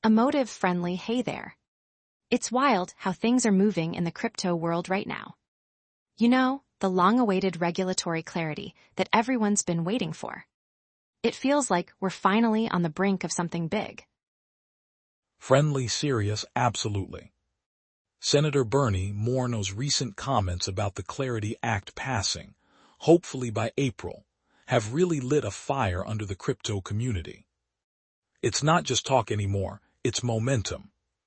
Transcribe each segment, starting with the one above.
Emotive-friendly hey there. It's wild how things are moving in the crypto world right now. You know, the long-awaited regulatory clarity that everyone's been waiting for. It feels like we're finally on the brink of something big. Friendly, serious, absolutely. Senator Bernie Moreno's recent comments about the Clarity Act passing, hopefully by April, have really lit a fire under the crypto community. It's not just talk anymore, it's momentum.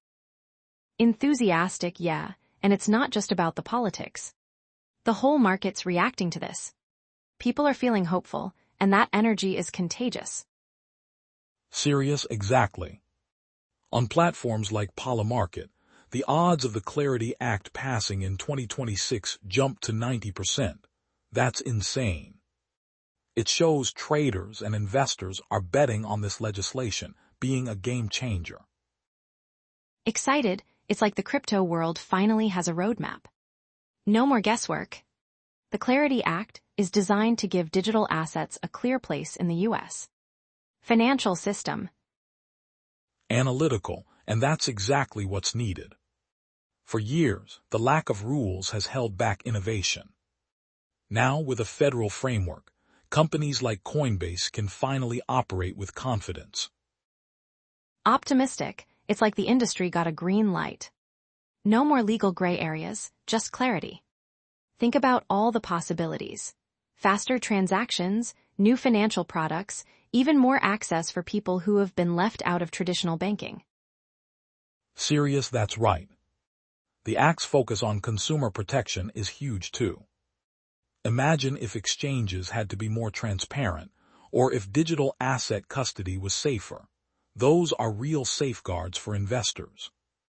Enthusiastic, yeah, and it's not just about the politics. The whole market's reacting to this. People are feeling hopeful, and that energy is contagious. Serious, exactly. On platforms like Polymarket, the odds of the Clarity Act passing in 2026 jumped to 90%. That's insane. It shows traders and investors are betting on this legislation being a game changer. Excited, it's like the crypto world finally has a roadmap. No more guesswork. The Clarity Act is designed to give digital assets a clear place in the U.S. financial system. Analytical, and that's exactly what's needed. For years, the lack of rules has held back innovation. Now, with a federal framework, companies like Coinbase can finally operate with confidence. Optimistic, it's like the industry got a green light. No more legal gray areas, just clarity. Think about all the possibilities. Faster transactions, new financial products, even more access for people who have been left out of traditional banking. Serious, that's right. The Act's focus on consumer protection is huge too. Imagine if exchanges had to be more transparent, or if digital asset custody was safer. Those are real safeguards for investors.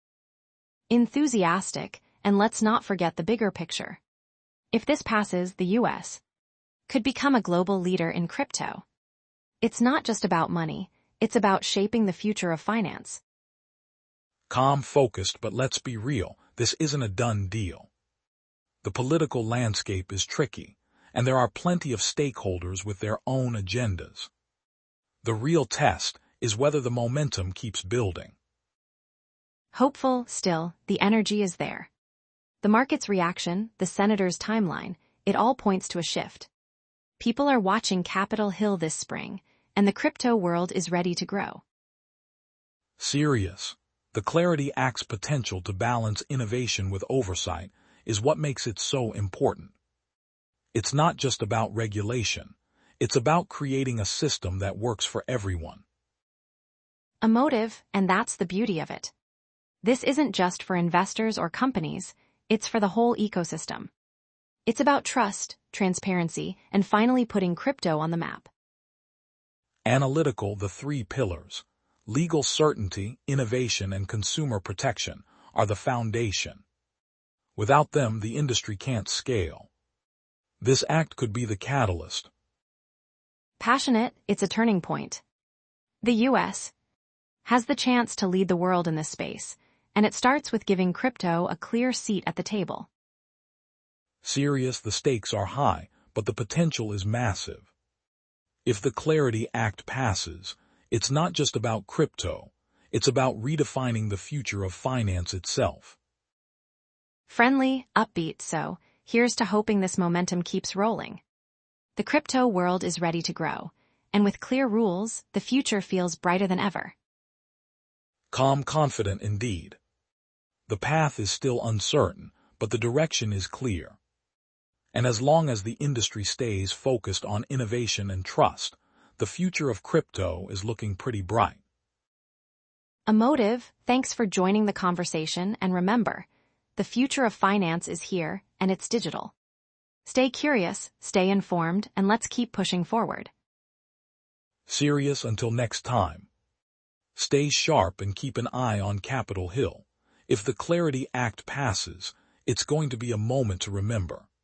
Enthusiastic, and let's not forget the bigger picture. If this passes, the U.S. could become a global leader in crypto. It's not just about money, it's about shaping the future of finance. Calm, focused, but let's be real, this isn't a done deal. The political landscape is tricky, and there are plenty of stakeholders with their own agendas. The real test is whether the momentum keeps building. Hopeful, still, the energy is there. The market's reaction, the senator's timeline, it all points to a shift. People are watching Capitol Hill this spring, and the crypto world is ready to grow. Serious. The Clarity Act's potential to balance innovation with oversight is what makes it so important. It's not just about regulation. It's about creating a system that works for everyone. Emotive, and that's the beauty of it. This isn't just for investors or companies, it's for the whole ecosystem. It's about trust, transparency, and finally putting crypto on the map. Analytical, the three pillars, legal certainty, innovation, and consumer protection, are the foundation. Without them, the industry can't scale. This act could be the catalyst. Passionate, it's a turning point. The U.S. has the chance to lead the world in this space, and it starts with giving crypto a clear seat at the table. Serious, the stakes are high, but the potential is massive. If the Clarity Act passes, it's not just about crypto, it's about redefining the future of finance itself. Friendly, upbeat, so here's to hoping this momentum keeps rolling. The crypto world is ready to grow, and with clear rules, the future feels brighter than ever. Calm, confident indeed. The path is still uncertain, but the direction is clear. And as long as the industry stays focused on innovation and trust, the future of crypto is looking pretty bright. Emotive, thanks for joining the conversation, and remember, the future of finance is here, and it's digital. Stay curious, stay informed, and let's keep pushing forward. Serious, until next time. Stay sharp and keep an eye on Capitol Hill. If the Clarity Act passes, it's going to be a moment to remember.